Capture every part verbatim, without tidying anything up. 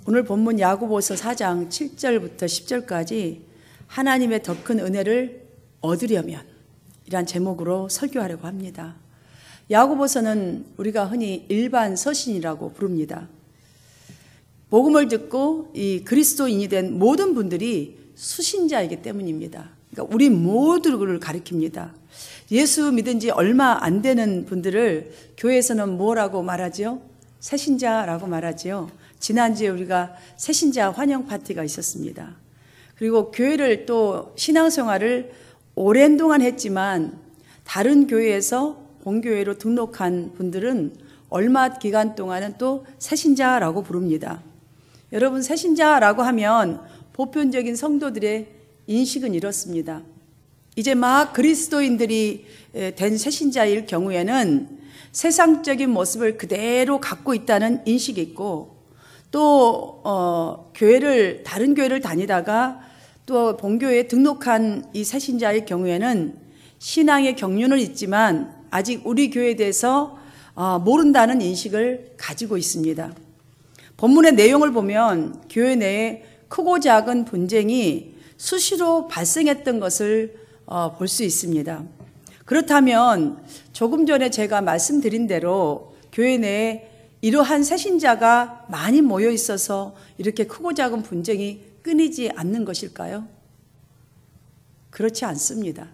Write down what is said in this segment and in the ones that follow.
오늘 본문 야고보서 사 장 칠 절부터 십 절까지 하나님의 더 큰 은혜를 얻으려면 이란 제목으로 설교하려고 합니다. 야고보서는 우리가 흔히 일반 서신이라고 부릅니다. 복음을 듣고 이 그리스도인이 된 모든 분들이 수신자이기 때문입니다. 그러니까 우리 모두를 가리킵니다. 예수 믿은 지 얼마 안 되는 분들을 교회에서는 뭐라고 말하죠? 새신자라고 말하죠. 지난주에 우리가 새신자 환영 파티가 있었습니다. 그리고 교회를 또 신앙생활을 오랜 동안 했지만 다른 교회에서 본교회로 등록한 분들은 얼마 기간 동안은 또 새신자라고 부릅니다. 여러분, 새신자라고 하면 보편적인 성도들의 인식은 이렇습니다. 이제 막 그리스도인들이 된 새신자일 경우에는 세상적인 모습을 그대로 갖고 있다는 인식이 있고 또 어, 교회를 다른 교회를 다니다가 또 본교회에 등록한 이 새신자의 경우에는 신앙의 경륜은 있지만 아직 우리 교회에 대해서 어, 모른다는 인식을 가지고 있습니다. 본문의 내용을 보면 교회 내에 크고 작은 분쟁이 수시로 발생했던 것을 어, 볼 수 있습니다. 그렇다면 조금 전에 제가 말씀드린 대로 교회 내에 이러한 새신자가 많이 모여 있어서 이렇게 크고 작은 분쟁이 끊이지 않는 것일까요? 그렇지 않습니다.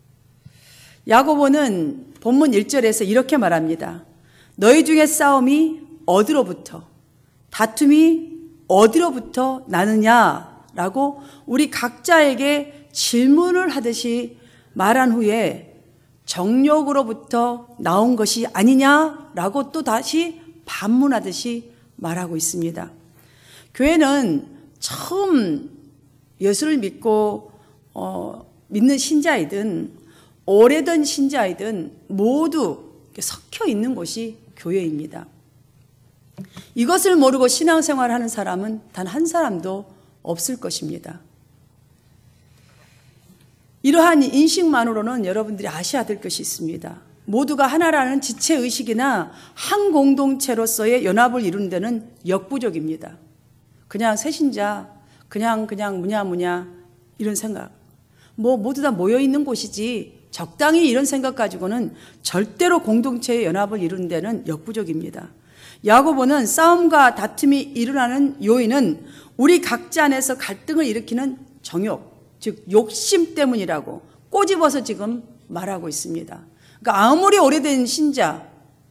야고보는 본문 일 절에서 이렇게 말합니다. 너희 중에 싸움이 어디로부터, 다툼이 어디로부터 나느냐라고 우리 각자에게 질문을 하듯이 말한 후에 정욕으로부터 나온 것이 아니냐라고 또 다시 반문하듯이 말하고 있습니다. 교회는 처음 예수를 믿고 어, 믿는 신자이든 오래된 신자이든 모두 섞여 있는 곳이 교회입니다. 이것을 모르고 신앙생활하는 사람은 단 한 사람도 없을 것입니다. 이러한 인식만으로는 여러분들이 아셔야 될 것이 있습니다. 모두가 하나라는 지체의식이나 한 공동체로서의 연합을 이루는 데는 역부족입니다. 그냥 새신자, 그냥 그냥 무냐무냐 이런 생각. 뭐 모두 다 모여있는 곳이지 적당히 이런 생각 가지고는 절대로 공동체의 연합을 이루는 데는 역부족입니다. 야고보는 싸움과 다툼이 일어나는 요인은 우리 각자 안에서 갈등을 일으키는 정욕, 즉 욕심 때문이라고 꼬집어서 지금 말하고 있습니다. 그러니까 아무리 오래된 신자,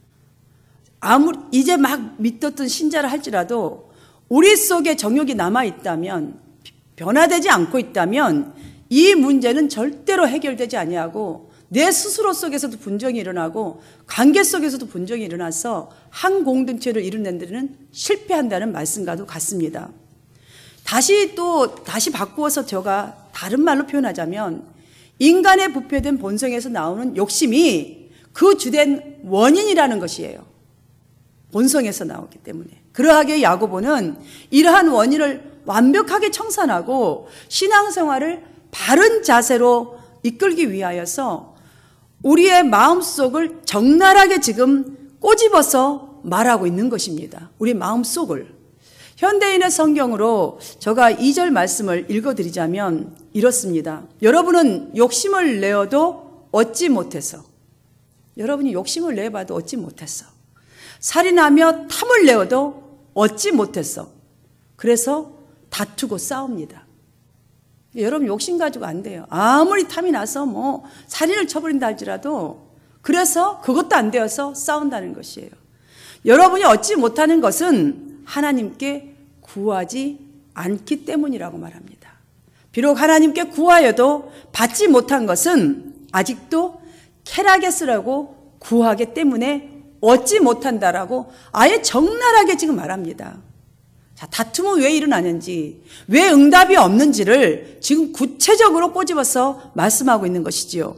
아무리 이제 막 믿었던 신자를 할지라도 우리 속에 정욕이 남아있다면, 변화되지 않고 있다면 이 문제는 절대로 해결되지 아니하고 내 스스로 속에서도 분쟁이 일어나고 관계 속에서도 분쟁이 일어나서 한 공동체를 이루는 데는 실패한다는 말씀과도 같습니다. 다시 또 다시 바꾸어서 제가 다른 말로 표현하자면 인간의 부패된 본성에서 나오는 욕심이 그 주된 원인이라는 것이에요. 본성에서 나오기 때문에. 그러하게 야고보는 이러한 원인을 완벽하게 청산하고 신앙생활을 바른 자세로 이끌기 위하여서 우리의 마음속을 적나라하게 지금 꼬집어서 말하고 있는 것입니다. 우리 마음속을. 현대인의 성경으로 제가 이 절 말씀을 읽어드리자면 이렇습니다. 여러분은 욕심을 내어도 얻지 못해서, 여러분이 욕심을 내봐도 얻지 못했어. 살인하며 탐을 내어도 얻지 못했어. 그래서 다투고 싸웁니다. 여러분 욕심 가지고 안 돼요. 아무리 탐이 나서 뭐 살인을 쳐버린다 할지라도 그래서 그것도 안 되어서 싸운다는 것이에요. 여러분이 얻지 못하는 것은 하나님께 구하지 않기 때문이라고 말합니다. 비록 하나님께 구하여도 받지 못한 것은 아직도 쾌락에 쓰라고 구하기 때문에 얻지 못한다라고 아예 적나라하게 지금 말합니다. 자, 다툼은 왜 일어나는지, 왜 응답이 없는지를 지금 구체적으로 꼬집어서 말씀하고 있는 것이지요.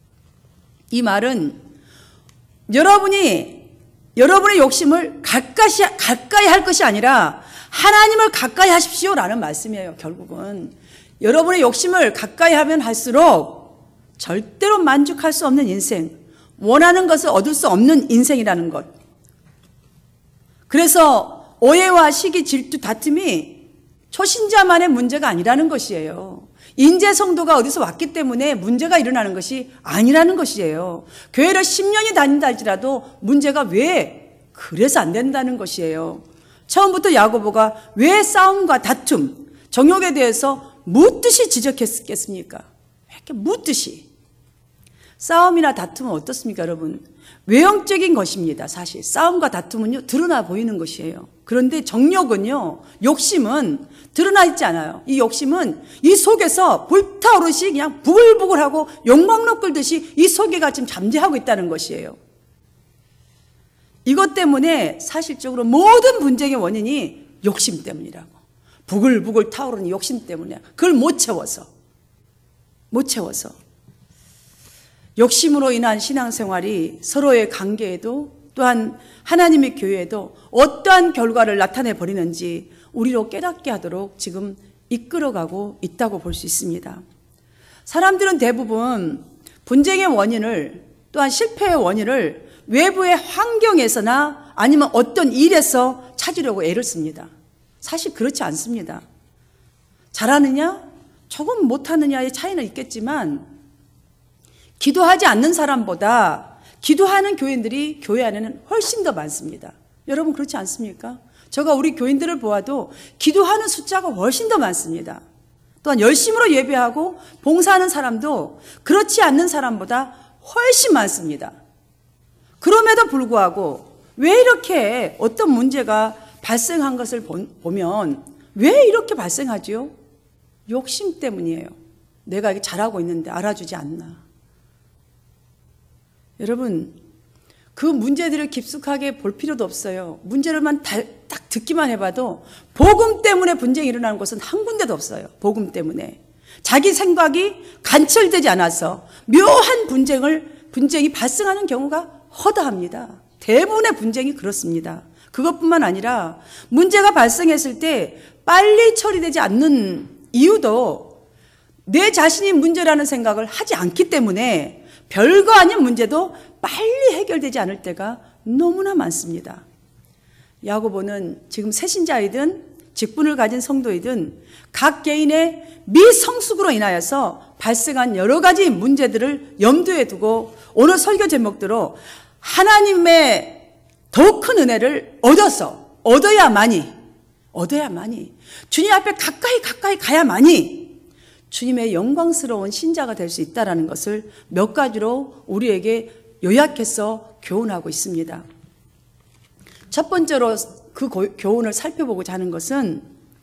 이 말은 여러분이 여러분의 욕심을 가까이, 가까이 할 것이 아니라 하나님을 가까이 하십시오라는 말씀이에요. 결국은 여러분의 욕심을 가까이 하면 할수록 절대로 만족할 수 없는 인생, 원하는 것을 얻을 수 없는 인생이라는 것. 그래서 오해와 시기, 질투, 다툼이 초신자만의 문제가 아니라는 것이에요. 인재성도가 어디서 왔기 때문에 문제가 일어나는 것이 아니라는 것이에요. 교회를 십 년이 다닌다 할지라도 문제가 왜 그래서 안 된다는 것이에요. 처음부터 야고보가 왜 싸움과 다툼, 정욕에 대해서 묻듯이 지적했겠습니까? 왜 이렇게 묻듯이. 싸움이나 다툼은 어떻습니까, 여러분? 외형적인 것입니다. 사실 싸움과 다툼은요 드러나 보이는 것이에요. 그런데 정욕은요, 욕심은 드러나 있지 않아요. 이 욕심은 이 속에서 불타오르시 그냥 부글부글하고 욕망로 끓듯이 이 속에가 지금 잠재하고 있다는 것이에요. 이것 때문에 사실적으로 모든 분쟁의 원인이 욕심 때문이라고. 부글부글 타오르는 욕심 때문에 그걸 못 채워서 못 채워서 욕심으로 인한 신앙생활이 서로의 관계에도 또한 하나님의 교회에도 어떠한 결과를 나타내 버리는지 우리로 깨닫게 하도록 지금 이끌어가고 있다고 볼 수 있습니다. 사람들은 대부분 분쟁의 원인을 또한 실패의 원인을 외부의 환경에서나 아니면 어떤 일에서 찾으려고 애를 씁니다. 사실 그렇지 않습니다. 잘하느냐 조금 못하느냐의 차이는 있겠지만 기도하지 않는 사람보다 기도하는 교인들이 교회 안에는 훨씬 더 많습니다. 여러분 그렇지 않습니까? 제가 우리 교인들을 보아도 기도하는 숫자가 훨씬 더 많습니다. 또한 열심으로 예배하고 봉사하는 사람도 그렇지 않는 사람보다 훨씬 많습니다. 그럼에도 불구하고 왜 이렇게 어떤 문제가 발생한 것을 보면 왜 이렇게 발생하지요? 욕심 때문이에요. 내가 이게 잘하고 있는데 알아주지 않나. 여러분 그 문제들을 깊숙하게 볼 필요도 없어요. 문제를만 딱 듣기만 해봐도 복음 때문에 분쟁이 일어나는 곳은 한 군데도 없어요. 복음 때문에. 자기 생각이 관철되지 않아서 묘한 분쟁을, 분쟁이 발생하는 경우가 허다합니다. 대부분의 분쟁이 그렇습니다. 그것뿐만 아니라 문제가 발생했을 때 빨리 처리되지 않는 이유도 내 자신이 문제라는 생각을 하지 않기 때문에 별거 아닌 문제도 빨리 해결되지 않을 때가 너무나 많습니다. 야고보는 지금 새신자이든 직분을 가진 성도이든 각 개인의 미성숙으로 인하여서 발생한 여러 가지 문제들을 염두에 두고 오늘 설교 제목대로 하나님의 더 큰 은혜를 얻어서 얻어야만이 얻어야만이 주님 앞에 가까이 가까이 가야만이 주님의 영광스러운 신자가 될 수 있다는 것을 몇 가지로 우리에게 요약해서 교훈하고 있습니다. 첫 번째로 그 교훈을 살펴보고자 하는 것은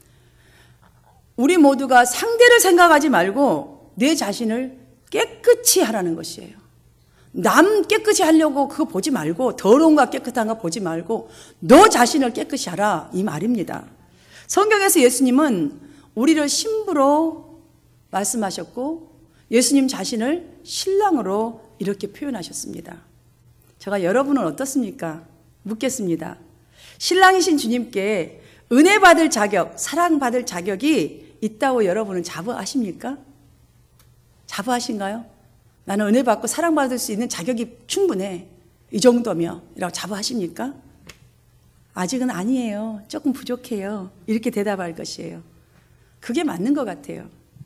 우리 모두가 상대를 생각하지 말고 내 자신을 깨끗이 하라는 것이에요. 남 깨끗이 하려고 그거 보지 말고 더러운가 깨끗한가 보지 말고 너 자신을 깨끗이 하라 이 말입니다. 성경에서 예수님은 우리를 신부로 말씀하셨고 예수님 자신을 신랑으로 이렇게 표현하셨습니다. 제가 여러분은 어떻습니까? 묻겠습니다. 신랑이신 주님께 은혜 받을 자격, 사랑받을 자격이 있다고 여러분은 자부하십니까? 자부하신가요? 나는 은혜 받고 사랑받을 수 있는 자격이 충분해. 이 정도면 이라고 자부하십니까? 아직은 아니에요. 조금 부족해요. 이렇게 대답할 것이에요. 그게 맞는 것 같아요.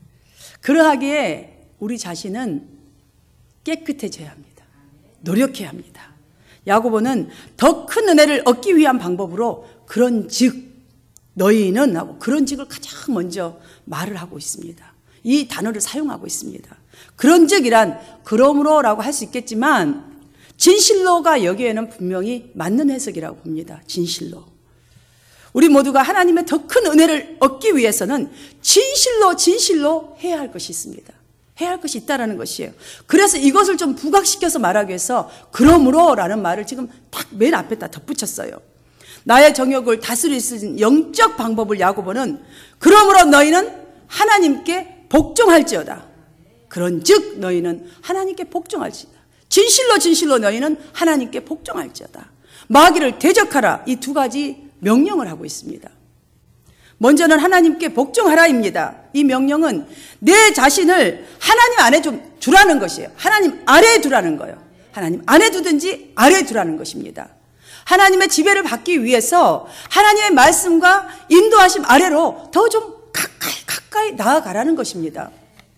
그러하기에 우리 자신은 깨끗해져야 합니다. 노력해야 합니다. 야고보는 더 큰 은혜를 얻기 위한 방법으로 그런 즉 너희는 하고 그런 즉을 가장 먼저 말을 하고 있습니다. 이 단어를 사용하고 있습니다. 그런 즉이란 그러므로라고 할 수 있겠지만 진실로가 여기에는 분명히 맞는 해석이라고 봅니다. 진실로. 우리 모두가 하나님의 더 큰 은혜를 얻기 위해서는 진실로 진실로 해야 할 것이 있습니다. 해야 할 것이 있다는 것이에요. 그래서 이것을 좀 부각시켜서 말하기 위해서 그러므로라는 말을 지금 딱 맨 앞에다 덧붙였어요. 나의 정욕을 다스릴 수 있는 영적 방법을 야고보는 그러므로 너희는 하나님께 복종할지어다. 그런즉 너희는 하나님께 복종할지어다. 진실로 진실로 너희는 하나님께 복종할지어다. 마귀를 대적하라. 이 두 가지 명령을 하고 있습니다. 먼저는 하나님께 복종하라입니다. 이 명령은 내 자신을 하나님 안에 좀 두라는 것이에요. 하나님 아래에 두라는 거예요. 하나님 안에 두든지 아래에 두라는 것입니다. 하나님의 지배를 받기 위해서 하나님의 말씀과 인도하심 아래로 더 좀 가까이 가까이 나아가라는 것입니다.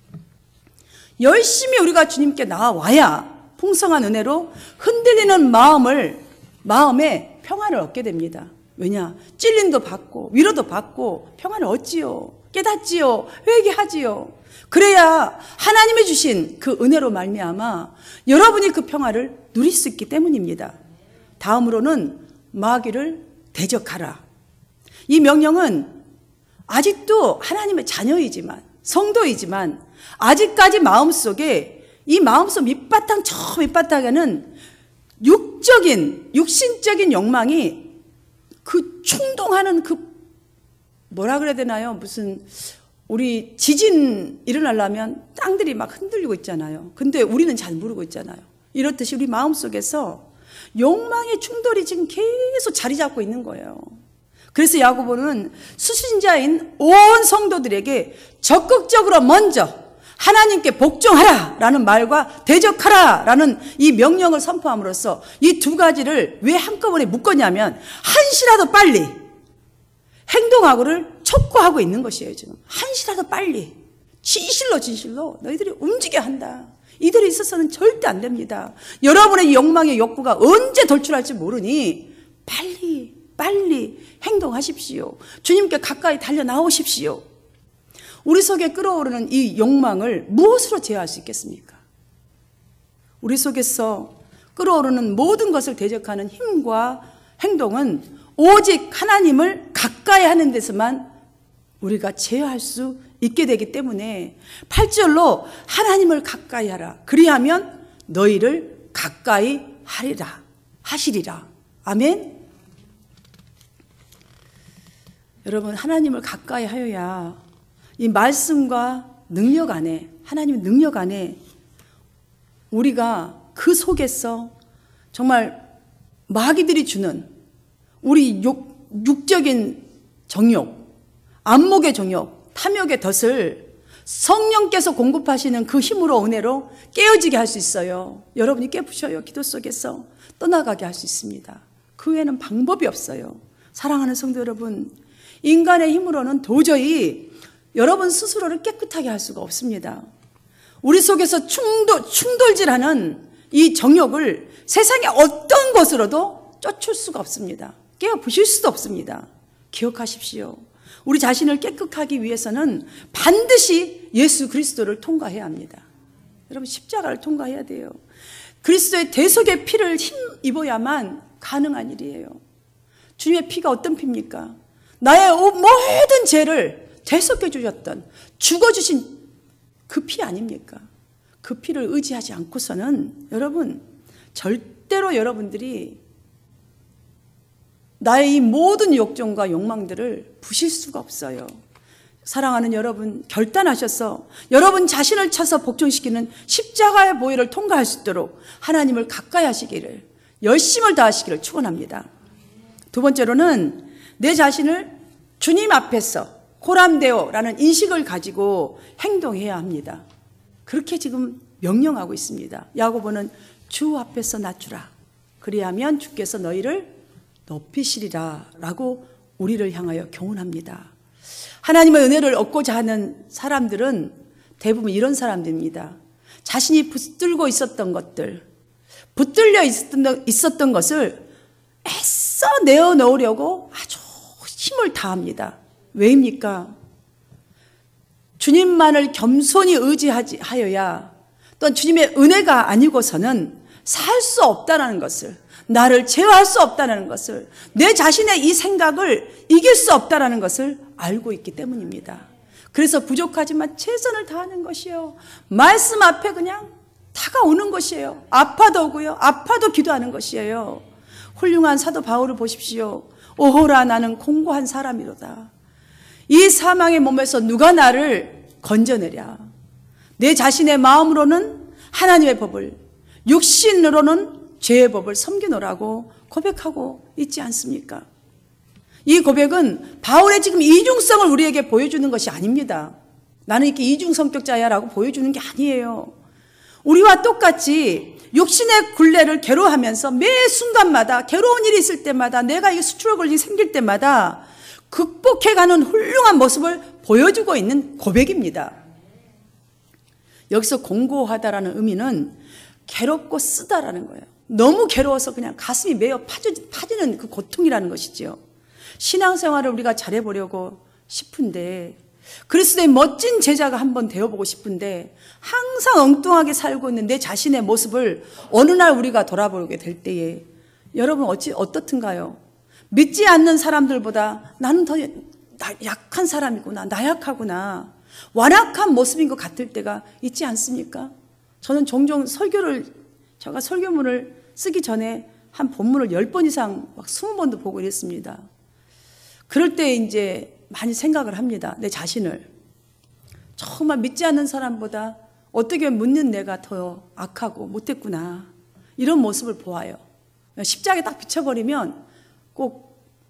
열심히 우리가 주님께 나아와야 풍성한 은혜로 흔들리는 마음을 마음에 평안을 얻게 됩니다. 왜냐? 찔림도 받고 위로도 받고 평안을 얻지요. 깨닫지요. 회개하지요. 그래야 하나님이 주신 그 은혜로 말미암아 여러분이 그 평화를 누릴 수 있기 때문입니다. 다음으로는 마귀를 대적하라. 이 명령은 아직도 하나님의 자녀이지만, 성도이지만 아직까지 마음속에, 이 마음속 밑바탕 저 밑바탕에는 육적인, 육신적인 욕망이 그 충동하는 그 뭐라 그래야 되나요? 무슨 우리 지진 일어나려면 땅들이 막 흔들리고 있잖아요. 근데 우리는 잘 모르고 있잖아요. 이렇듯이 우리 마음속에서 욕망의 충돌이 지금 계속 자리 잡고 있는 거예요. 그래서 야고보는 수신자인 온 성도들에게 적극적으로 먼저 하나님께 복종하라 라는 말과 대적하라 라는 이 명령을 선포함으로써 이 두 가지를 왜 한꺼번에 묶었냐면 한시라도 빨리 행동하고를 촉구하고 있는 것이에요. 지금 한시라도 빨리 진실로 진실로 너희들이 움직여야 한다. 이들이 있어서는 절대 안 됩니다. 여러분의 욕망의 욕구가 언제 돌출할지 모르니 빨리 빨리 행동하십시오. 주님께 가까이 달려나오십시오. 우리 속에 끓어오르는 이 욕망을 무엇으로 제어할 수 있겠습니까? 우리 속에서 끓어오르는 모든 것을 대적하는 힘과 행동은 오직 하나님을 가까이 하는 데서만 우리가 제어할 수 있게 되기 때문에 팔 절로 하나님을 가까이 하라. 그리하면 너희를 가까이 하리라. 하시리라. 아멘. 여러분, 하나님을 가까이 하여야 이 말씀과 능력 안에, 하나님의 능력 안에 우리가 그 속에서 정말 마귀들이 주는 우리 육, 육적인 정욕, 안목의 정욕, 탐욕의 덫을 성령께서 공급하시는 그 힘으로 은혜로 깨어지게 할 수 있어요. 여러분이 깨부셔요. 기도 속에서 떠나가게 할 수 있습니다. 그 외에는 방법이 없어요. 사랑하는 성도 여러분, 인간의 힘으로는 도저히 여러분 스스로를 깨끗하게 할 수가 없습니다. 우리 속에서 충돌, 충돌질하는 이 정욕을 세상의 어떤 것으로도 쫓을 수가 없습니다. 깨어 부실 수도 없습니다. 기억하십시오. 우리 자신을 깨끗하기 위해서는 반드시 예수 그리스도를 통과해야 합니다. 여러분, 십자가를 통과해야 돼요. 그리스도의 대속의 피를 힘입어야만 가능한 일이에요. 주님의 피가 어떤 피입니까? 나의 모든 죄를 대속해 주셨던, 죽어주신 그 피 아닙니까? 그 피를 의지하지 않고서는 여러분 절대로 여러분들이 나의 이 모든 욕정과 욕망들을 부실 수가 없어요. 사랑하는 여러분, 결단하셔서 여러분 자신을 쳐서 복종시키는 십자가의 보혈을 통과할 수 있도록 하나님을 가까이 하시기를, 열심을 다하시기를 축원합니다. 두 번째로는 내 자신을 주님 앞에서 코람데오라는 인식을 가지고 행동해야 합니다. 그렇게 지금 명령하고 있습니다. 야고보는 주 앞에서 낮추라. 그리하면 주께서 너희를 높이시리라 라고 우리를 향하여 교훈합니다. 하나님의 은혜를 얻고자 하는 사람들은 대부분 이런 사람들입니다. 자신이 붙들고 있었던 것들, 붙들려 있었던, 있었던 것을 애써 내어놓으려고 아주 힘을 다합니다. 왜입니까? 주님만을 겸손히 의지하여야, 또한 주님의 은혜가 아니고서는 살 수 없다는 것을, 나를 제어할 수 없다는 것을, 내 자신의 이 생각을 이길 수 없다는 것을 알고 있기 때문입니다. 그래서 부족하지만 최선을 다하는 것이요, 말씀 앞에 그냥 다가오는 것이에요. 아파도 오고요, 아파도 기도하는 것이에요. 훌륭한 사도 바울을 보십시오. 오호라, 나는 공고한 사람이로다. 이 사망의 몸에서 누가 나를 건져내랴. 내 자신의 마음으로는 하나님의 법을, 육신으로는 죄의 법을 섬기노라고 고백하고 있지 않습니까? 이 고백은 바울의 지금 이중성을 우리에게 보여주는 것이 아닙니다. 나는 이렇게 이중성격자야 라고 보여주는 게 아니에요. 우리와 똑같이 육신의 굴레를 괴로워하면서 매 순간마다 괴로운 일이 있을 때마다 내가 이게 수출을 걸리게 생길 때마다 극복해가는 훌륭한 모습을 보여주고 있는 고백입니다. 여기서 공고하다라는 의미는 괴롭고 쓰다라는 거예요. 너무 괴로워서 그냥 가슴이 메어 파지는 그 고통이라는 것이죠. 신앙생활을 우리가 잘해보려고 싶은데, 그리스도의 멋진 제자가 한번 되어보고 싶은데 항상 엉뚱하게 살고 있는 내 자신의 모습을 어느 날 우리가 돌아보게 될 때에 여러분 어찌 어떻든가요? 믿지 않는 사람들보다 나는 더 약한 사람이구나, 나약하구나, 완악한 모습인 것 같을 때가 있지 않습니까? 저는 종종 설교를, 제가 설교문을 쓰기 전에 한 본문을 열 번 이상 막 스무 번도 보고 이랬습니다. 그럴 때 이제 많이 생각을 합니다. 내 자신을. 정말 믿지 않는 사람보다 어떻게 묻는 내가 더 악하고 못했구나, 이런 모습을 보아요. 십자가에 딱 비춰버리면 꼭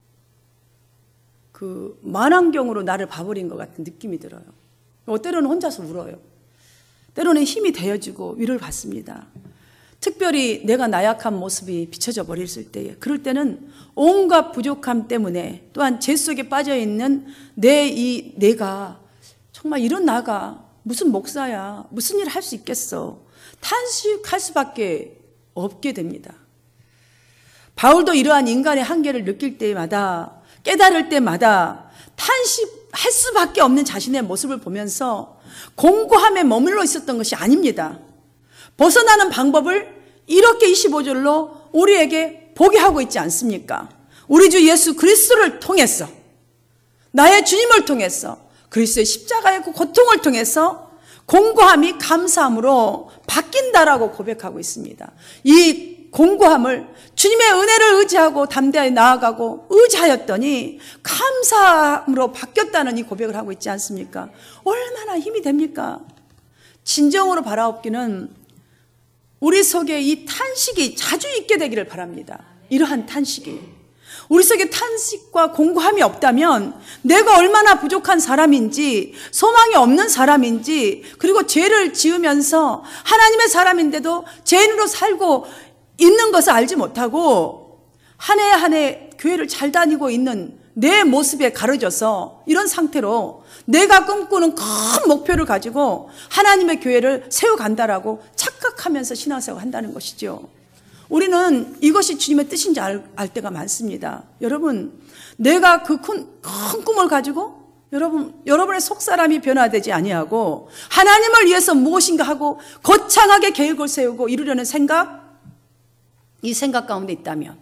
그 만환경으로 나를 봐버린 것 같은 느낌이 들어요. 때로는 혼자서 울어요. 때로는 힘이 되어지고 위로를 받습니다. 특별히 내가 나약한 모습이 비춰져 버렸을 때에, 그럴 때는 온갖 부족함 때문에, 또한 죄 속에 빠져있는 내 이 내가 정말 이런 나가 무슨 목사야, 무슨 일을 할 수 있겠어, 탄식할 수밖에 없게 됩니다. 바울도 이러한 인간의 한계를 느낄 때마다, 깨달을 때마다 탄식할 수밖에 없는 자신의 모습을 보면서 공고함에 머물러 있었던 것이 아닙니다. 벗어나는 방법을 이렇게 이십오 절로 우리에게 보게 하고 있지 않습니까? 우리 주 예수 그리스도를 통해서, 나의 주님을 통해서, 그리스도의 십자가의 그 고통을 통해서 공고함이 감사함으로 바뀐다라고 고백하고 있습니다. 이 공고함을 주님의 은혜를 의지하고 담대하게 나아가고 의지하였더니 감사함으로 바뀌었다는 이 고백을 하고 있지 않습니까? 얼마나 힘이 됩니까? 진정으로 바라옵기는 우리 속에 이 탄식이 자주 있게 되기를 바랍니다. 이러한 탄식이. 우리 속에 탄식과 공고함이 없다면 내가 얼마나 부족한 사람인지, 소망이 없는 사람인지, 그리고 죄를 지으면서 하나님의 사람인데도 죄인으로 살고 있는 것을 알지 못하고 한 해 한 해 교회를 잘 다니고 있는 내 모습에 가려져서 이런 상태로 내가 꿈꾸는 큰 목표를 가지고 하나님의 교회를 세워간다라고 착각하면서 신앙생활을 한다는 것이죠. 우리는 이것이 주님의 뜻인지 알, 알 때가 많습니다. 여러분, 내가 그 큰, 큰 꿈을 가지고 여러분, 여러분의 속사람이 변화되지 아니하고 하나님을 위해서 무엇인가 하고 거창하게 계획을 세우고 이루려는 생각, 이 생각 가운데 있다면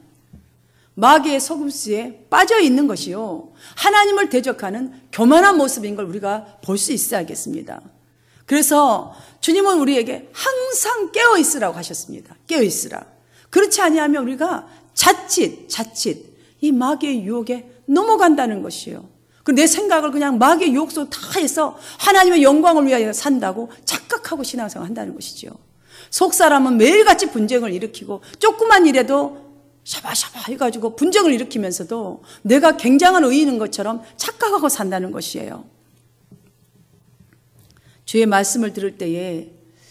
마귀의 속임수에 빠져 있는 것이요, 하나님을 대적하는 교만한 모습인 걸 우리가 볼 수 있어야겠습니다. 그래서 주님은 우리에게 항상 깨어 있으라고 하셨습니다. 깨어 있으라. 그렇지 아니하면 우리가 자칫 자칫 이 마귀의 유혹에 넘어간다는 것이요. 내 생각을 그냥 마귀의 유혹 속에 다 해서 하나님의 영광을 위하여 산다고 착각하고 신앙생활을 한다는 것이죠. 속사람은 매일같이 분쟁을 일으키고 조그만 일에도 샤바샤바 해가지고 분쟁을 일으키면서도 내가 굉장한 의인인 것처럼 착각하고 산다는 것이에요. 주의 말씀을 들을 때에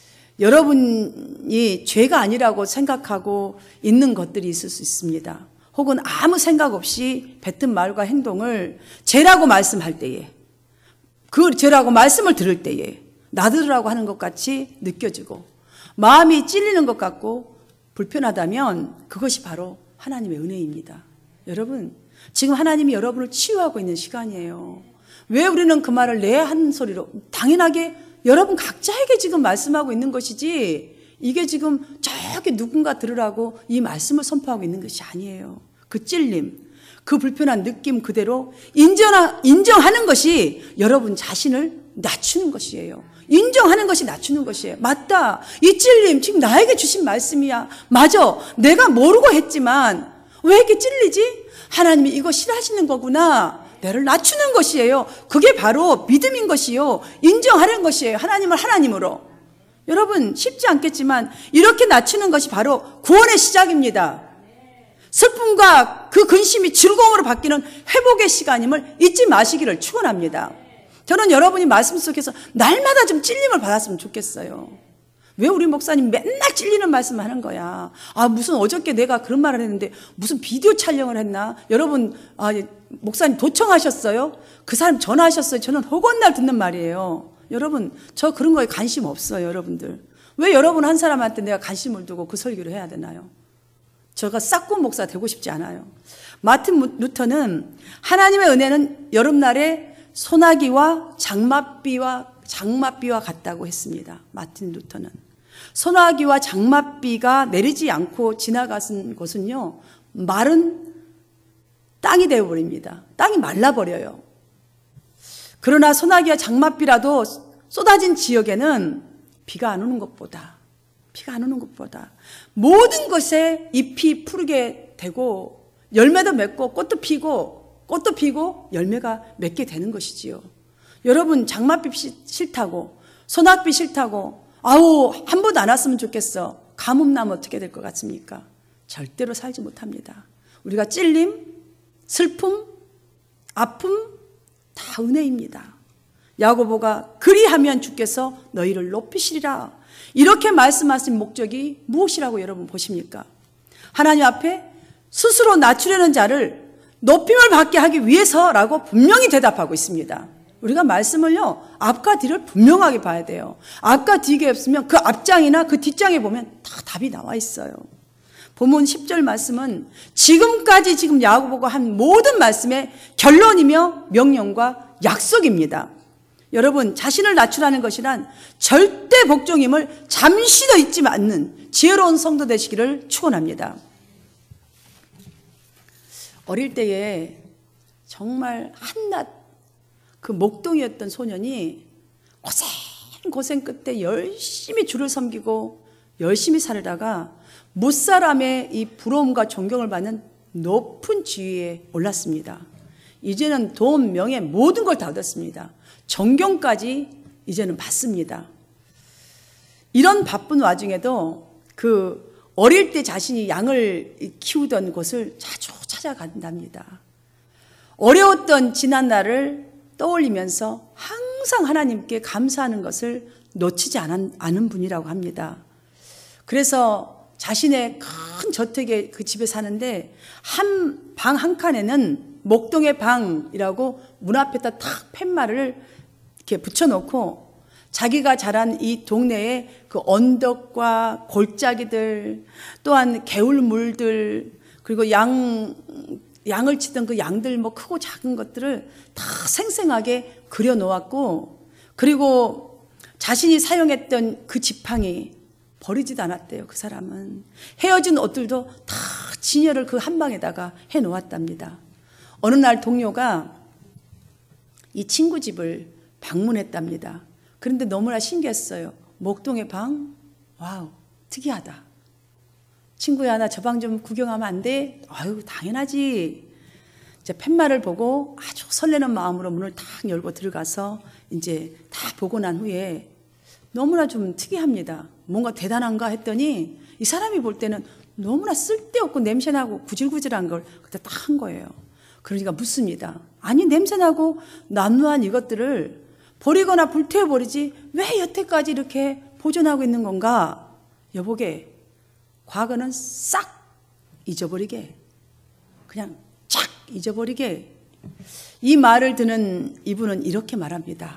여러분이 죄가 아니라고 생각하고 있는 것들이 있을 수 있습니다. 혹은 아무 생각 없이 뱉은 말과 행동을 죄라고 말씀할 때에, 그 죄라고 말씀을 들을 때에 나들으라고 하는 것 같이 느껴지고 마음이 찔리는 것 같고 불편하다면 그것이 바로 하나님의 은혜입니다. 여러분, 지금 하나님이 여러분을 치유하고 있는 시간이에요. 왜 우리는 그 말을 내 한 소리로, 당연하게 여러분 각자에게 지금 말씀하고 있는 것이지 이게 지금 저기 누군가 들으라고 이 말씀을 선포하고 있는 것이 아니에요. 그 찔림, 그 불편한 느낌 그대로 인정하, 인정하는 것이 여러분 자신을 낮추는 것이에요. 인정하는 것이 낮추는 것이에요. 맞다, 이 찔림 지금 나에게 주신 말씀이야. 맞아, 내가 모르고 했지만 왜 이렇게 찔리지? 하나님이 이거 싫어하시는 거구나. 나를 낮추는 것이에요. 그게 바로 믿음인 것이요, 인정하는 것이에요. 하나님을 하나님으로. 여러분, 쉽지 않겠지만 이렇게 낮추는 것이 바로 구원의 시작입니다. 슬픔과 그 근심이 즐거움으로 바뀌는 회복의 시간임을 잊지 마시기를 축원합니다. 저는 여러분이 말씀 속에서 날마다 좀 찔림을 받았으면 좋겠어요. 왜 우리 목사님 맨날 찔리는 말씀 하는 거야? 아, 무슨 어저께 내가 그런 말을 했는데 무슨 비디오 촬영을 했나? 여러분, 아, 목사님 도청하셨어요? 그 사람 전화하셨어요? 저는 허건날 듣는 말이에요. 여러분, 저 그런 거에 관심 없어요, 여러분들. 왜 여러분 한 사람한테 내가 관심을 두고 그 설교를 해야 되나요? 저가 싹군 목사 되고 싶지 않아요. 마틴 루터는 하나님의 은혜는 여름날에 소나기와 장맛비와 장맛비와 같다고 했습니다. 마틴 루터는. 소나기와 장맛비가 내리지 않고 지나가는 곳은요, 마른 땅이 되어버립니다. 땅이 말라버려요. 그러나 소나기와 장맛비라도 쏟아진 지역에는 비가 안 오는 것보다, 비가 안 오는 것보다 모든 것에 잎이 푸르게 되고 열매도 맺고 꽃도 피고 꽃도 피고 열매가 맺게 되는 것이지요. 여러분, 장맛비 싫다고, 소나기 싫다고, 아우, 한 번도 안 왔으면 좋겠어. 가뭄 나면 어떻게 될 것 같습니까? 절대로 살지 못합니다. 우리가 찔림, 슬픔, 아픔, 다 은혜입니다. 야고보가 그리하면 주께서 너희를 높이시리라. 이렇게 말씀하신 목적이 무엇이라고 여러분 보십니까? 하나님 앞에 스스로 낮추려는 자를 높임을 받게 하기 위해서라고 분명히 대답하고 있습니다. 우리가 말씀을요, 앞과 뒤를 분명하게 봐야 돼요. 앞과 뒤가 없으면 그 앞장이나 그 뒷장에 보면 다 답이 나와 있어요. 본문 십 절 말씀은 지금까지 지금 야고보가 한 모든 말씀의 결론이며 명령과 약속입니다. 여러분, 자신을 낮추라는 것이란 절대 복종임을 잠시도 잊지 않는 지혜로운 성도 되시기를 축원합니다. 어릴 때에 정말 한낱 그 목동이었던 소년이 고생 고생 끝에 열심히 주를 섬기고 열심히 살다가 무사람의 이 부러움과 존경을 받는 높은 지위에 올랐습니다. 이제는 돈, 명예 모든 걸 다 얻었습니다. 존경까지 이제는 받습니다. 이런 바쁜 와중에도 그 어릴 때 자신이 양을 키우던 곳을 자주 찾아간답니다. 어려웠던 지난 날을 떠올리면서 항상 하나님께 감사하는 것을 놓치지 않은 분이라고 합니다. 그래서 자신의 큰 저택에 그 집에 사는데 한 방 한 칸에는 목동의 방이라고 문 앞에다 탁 팻말을 이렇게 붙여놓고 자기가 자란 이 동네의 그 언덕과 골짜기들, 또한 개울물들, 그리고 양, 양을 치던 그 양들 뭐 크고 작은 것들을 다 생생하게 그려 놓았고, 그리고 자신이 사용했던 그 지팡이 버리지도 않았대요. 그 사람은 헤어진 옷들도 다 진열을 그 한 방에다가 해 놓았답니다. 어느 날 동료가 이 친구 집을 방문했답니다. 그런데 너무나 신기했어요. 목동의 방? 와우, 특이하다. 친구야, 나 저 방 좀 구경하면 안 돼? 아유, 당연하지. 이제 팻말을 보고 아주 설레는 마음으로 문을 탁 열고 들어가서 이제 다 보고 난 후에 너무나 좀 특이합니다. 뭔가 대단한가 했더니 이 사람이 볼 때는 너무나 쓸데없고 냄새나고 구질구질한 걸 그때 딱 한 거예요. 그러니까 묻습니다. 아니, 냄새나고 남루한 이것들을 버리거나 불태워버리지 왜 여태까지 이렇게 보존하고 있는 건가? 여보게, 과거는 싹 잊어버리게, 그냥 쫙 잊어버리게. 이 말을 듣는 이분은 이렇게 말합니다.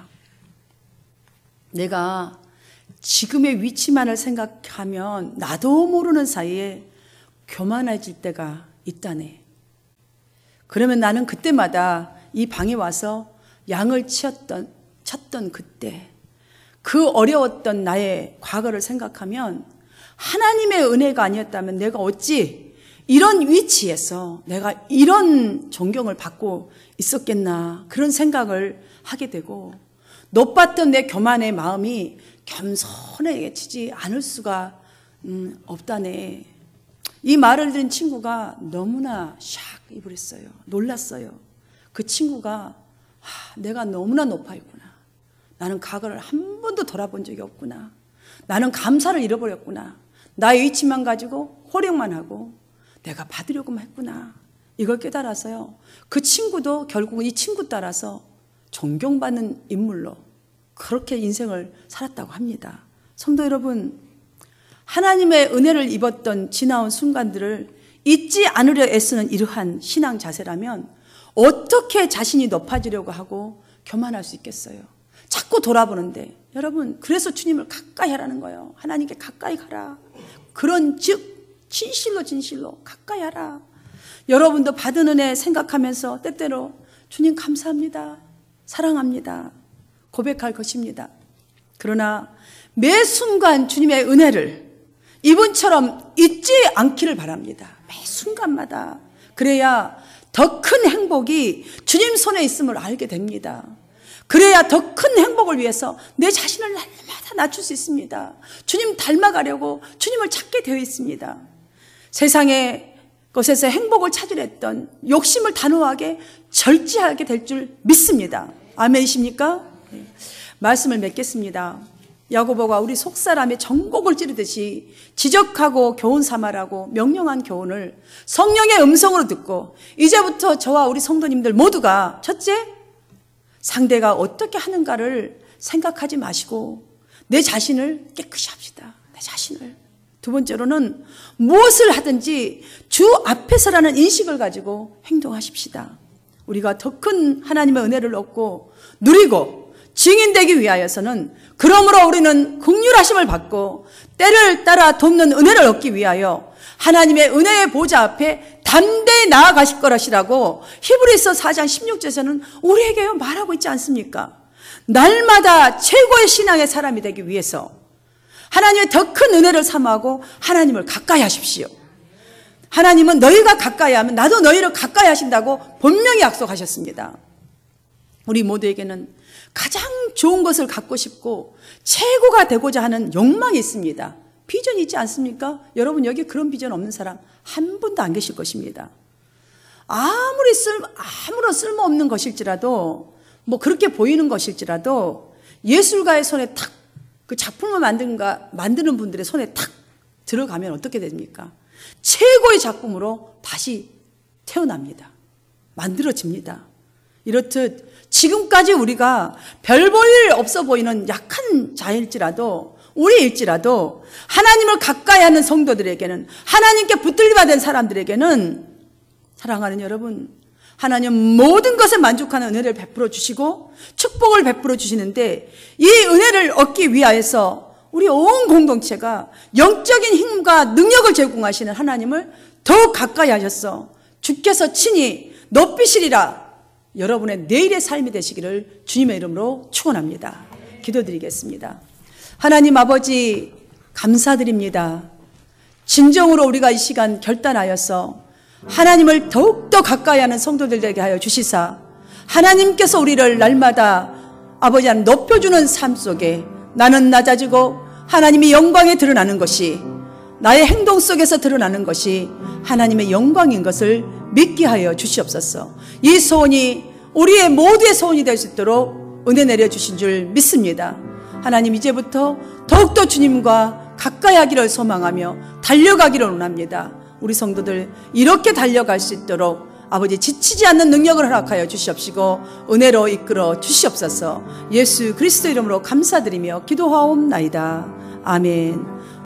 내가 지금의 위치만을 생각하면 나도 모르는 사이에 교만해질 때가 있다네. 그러면 나는 그때마다 이 방에 와서 양을 치었던, 쳤던 그때, 그 어려웠던 나의 과거를 생각하면 하나님의 은혜가 아니었다면 내가 어찌 이런 위치에서 내가 이런 존경을 받고 있었겠나, 그런 생각을 하게 되고, 높았던 내 교만의 마음이 겸손해지지 않을 수가 음, 없다네. 이 말을 들은 친구가 너무나 샥 입을했어요. 놀랐어요. 그 친구가 하, 내가 너무나 높아 있구나. 나는 과거를 한 번도 돌아본 적이 없구나. 나는 감사를 잃어버렸구나. 나의 위치만 가지고 호령만 하고 내가 받으려고만 했구나. 이걸 깨달아서요, 그 친구도 결국은 이 친구 따라서 존경받는 인물로 그렇게 인생을 살았다고 합니다. 성도 여러분, 하나님의 은혜를 입었던 지나온 순간들을 잊지 않으려 애쓰는 이러한 신앙 자세라면 어떻게 자신이 높아지려고 하고 교만할 수 있겠어요? 자꾸 돌아보는데, 여러분, 그래서 주님을 가까이 하라는 거예요. 하나님께 가까이 가라. 그런 즉 진실로 진실로 가까이 하라. 여러분도 받은 은혜 생각하면서 때때로 주님 감사합니다, 사랑합니다 고백할 것입니다. 그러나 매 순간 주님의 은혜를 이분처럼 잊지 않기를 바랍니다. 매 순간마다. 그래야 더 큰 행복이 주님 손에 있음을 알게 됩니다. 그래야 더 큰 행복을 위해서 내 자신을 날마다 낮출 수 있습니다. 주님 닮아가려고 주님을 찾게 되어 있습니다. 세상의 것에서 행복을 찾으려 했던 욕심을 단호하게 절제하게 될 줄 믿습니다. 아멘이십니까? 네. 말씀을 맺겠습니다. 야고보가 우리 속사람의 전곡을 찌르듯이 지적하고 교훈 삼아라고 명령한 교훈을 성령의 음성으로 듣고 이제부터 저와 우리 성도님들 모두가 첫째, 상대가 어떻게 하는가를 생각하지 마시고 내 자신을 깨끗이 합시다. 내 자신을. 두 번째로는 무엇을 하든지 주 앞에서라는 인식을 가지고 행동하십시다. 우리가 더 큰 하나님의 은혜를 얻고 누리고 증인되기 위하여서는, 그러므로 우리는 긍휼하심을 받고 때를 따라 돕는 은혜를 얻기 위하여 하나님의 은혜의 보좌 앞에 담대히 나아가실 것이라고 히브리서 사 장 십육 절에서는 우리에게 말하고 있지 않습니까? 날마다 최고의 신앙의 사람이 되기 위해서 하나님의 더 큰 은혜를 삼하고 하나님을 가까이 하십시오. 하나님은 너희가 가까이 하면 나도 너희를 가까이 하신다고 분명히 약속하셨습니다. 우리 모두에게는 가장 좋은 것을 갖고 싶고 최고가 되고자 하는 욕망이 있습니다. 비전이 있지 않습니까? 여러분, 여기 그런 비전 없는 사람 한 분도 안 계실 것입니다. 아무리 쓸, 아무런 쓸모없는 것일지라도, 뭐 그렇게 보이는 것일지라도 예술가의 손에 탁, 그 작품을 만든가, 만드는 분들의 손에 탁 들어가면 어떻게 됩니까? 최고의 작품으로 다시 태어납니다. 만들어집니다. 이렇듯 지금까지 우리가 별 볼 일 없어 보이는 약한 자일지라도, 우리일지라도 하나님을 가까이 하는 성도들에게는, 하나님께 붙들리게 된 사람들에게는, 사랑하는 여러분, 하나님 모든 것에 만족하는 은혜를 베풀어 주시고 축복을 베풀어 주시는데, 이 은혜를 얻기 위하여서 우리 온 공동체가 영적인 힘과 능력을 제공하시는 하나님을 더욱 가까이 하셔서 주께서 친히 높이시리라. 여러분의 내일의 삶이 되시기를 주님의 이름으로 축원합니다. 기도드리겠습니다. 하나님 아버지, 감사드립니다. 진정으로 우리가 이 시간 결단하여서 하나님을 더욱더 가까이 하는 성도들 되게 하여 주시사, 하나님께서 우리를 날마다 아버지 하나님 높여주는 삶 속에 나는 낮아지고 하나님의 영광에 드러나는 것이, 나의 행동 속에서 드러나는 것이 하나님의 영광인 것을 믿게 하여 주시옵소서. 이 소원이 우리의 모두의 소원이 될 수 있도록 은혜 내려주신 줄 믿습니다. 하나님, 이제부터 더욱더 주님과 가까이 하기를 소망하며 달려가기를 원합니다. 우리 성도들 이렇게 달려갈 수 있도록 아버지 지치지 않는 능력을 허락하여 주시옵시고 은혜로 이끌어 주시옵소서. 예수 그리스도 이름으로 감사드리며 기도하옵나이다. 아멘.